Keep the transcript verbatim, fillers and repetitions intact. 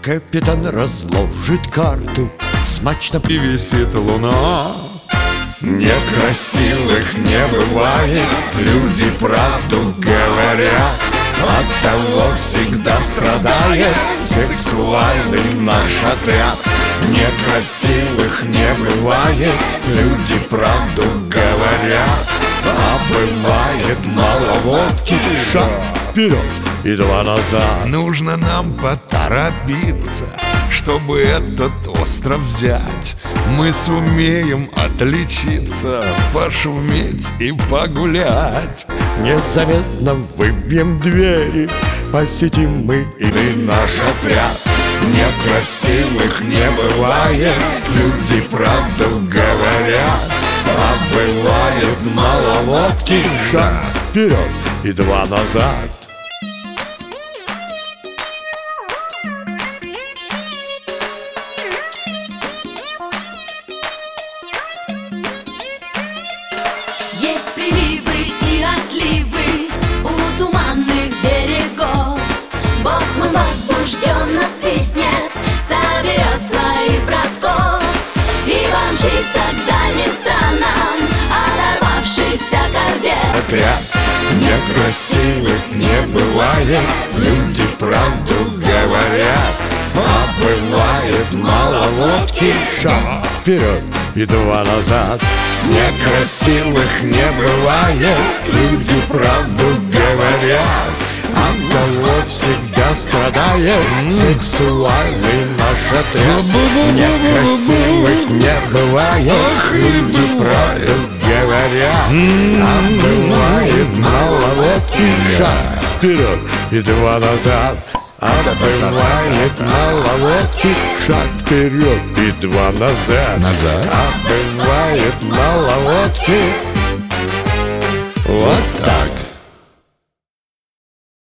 капитан разложит карту, смачно привисит луна. Некрасивых не бывает, люди правду говорят. Оттого всегда страдает сексуальный наш отряд. Некрасивых не бывает, люди правду говорят. А бывает мало водки. Шаг вперед и два назад. Нужно нам поторопиться, чтобы этот остров взять. Мы сумеем отличиться, пошуметь и погулять. Незаметно выбьем двери, посетим мы и наш отряд. Некрасивых не бывает, люди правду говорят. А бывает мало водки. Шаг вперед и два назад. Есть приливы и отливы у туманных берегов. Боцман возбужденно свистнет, соберет своих братков и помчится к дальним странам, оторвавшийся корвет. Отряд некрасивых не бывает, люди правду говорят. А бывает мало водки. Шаг вперед и два назад. Некрасивых не бывает, люди правду говорят. Оттого всегда страдает сексуальный наш отряд. Некрасивых не бывает, люди правду говорят. А бывает мало водки. Шаг вперед и два назад. А бывает мало водки. Шаг вперед и два назад. Назад. А бывает мало водки. Вот так.